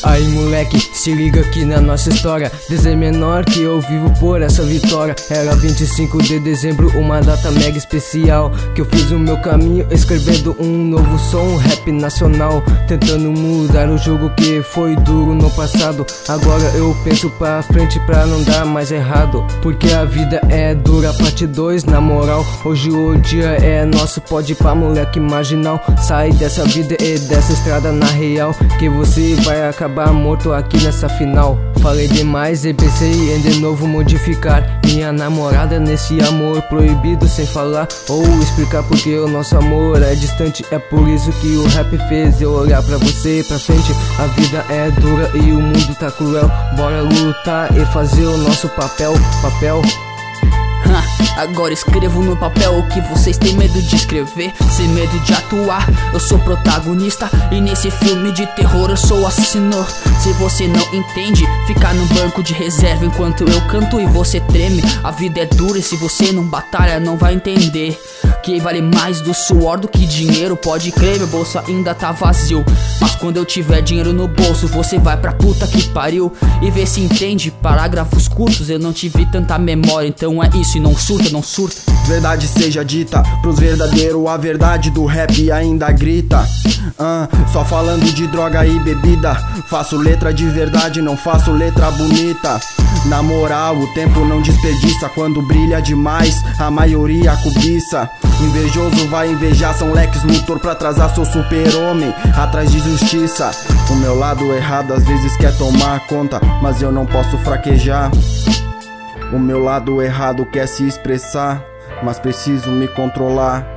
Aí moleque, se liga aqui na nossa história. Desde menor que eu vivo por essa vitória. Era 25 de dezembro, uma data mega especial, que eu fiz o meu caminho escrevendo um novo som, rap nacional, tentando mudar o jogo que foi duro no passado. Agora eu penso pra frente pra não dar mais errado, porque a vida é dura, parte 2, na moral. Hoje o dia é nosso, pode ir pra moleque marginal. Sai dessa vida e dessa estrada na real, que você vai acabar morto aqui nessa final. Falei demais e pensei em de novo modificar minha namorada nesse amor proibido, sem falar ou explicar porque o nosso amor é distante. É por isso que o rap fez eu olhar pra você pra frente. A vida é dura e o mundo tá cruel, bora lutar e fazer o nosso papel. Agora escrevo no papel o que vocês têm medo de escrever, sem medo de atuar. Eu sou protagonista e nesse filme de terror eu sou o assassino. Se você não entende, fica no banco de reserva enquanto eu canto e você treme. A vida é dura e se você não batalha não vai entender que vale mais do suor do que dinheiro. Pode crer, meu bolso ainda tá vazio, mas quando eu tiver dinheiro no bolso você vai pra puta que pariu. E vê se entende, parágrafos curtos, eu não tive tanta memória, então é isso e não surta, não surta. Verdade seja dita, pros verdadeiros a verdade do rap ainda grita. Só falando de droga e bebida, faço letra de verdade, não faço letra bonita. Na moral, o tempo não desperdiça, quando brilha demais, a maioria cobiça. Invejoso vai invejar, são Lex Luthor pra atrasar, sou super-homem, atrás de justiça. O meu lado errado às vezes quer tomar conta, mas eu não posso fraquejar. O meu lado errado quer se expressar, mas preciso me controlar.